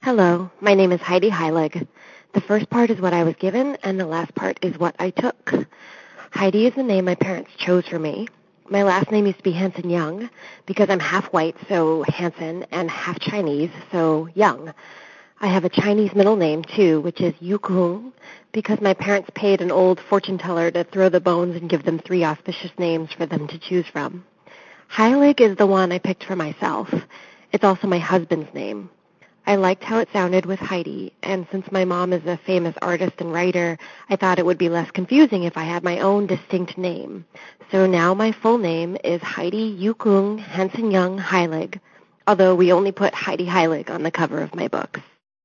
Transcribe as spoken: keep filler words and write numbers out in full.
Hello, my name is Heidi Heilig. The first part is what I was given, and the last part is what I took. Heidi is the name my parents chose for me. My last name used to be Hanson Young because I'm half white, so Hanson, and half Chinese, so Young. I have a Chinese middle name, too, which is Yukung, because my parents paid an old fortune teller to throw the bones and give them three auspicious names for them to choose from. Heilig is the one I picked for myself. It's also my husband's name. I liked how it sounded with Heidi, and since my mom is a famous artist and writer, I thought it would be less confusing if I had my own distinct name. So now my full name is Heidi Yukung Hanson Young Heilig, although we only put Heidi Heilig on the cover of my books.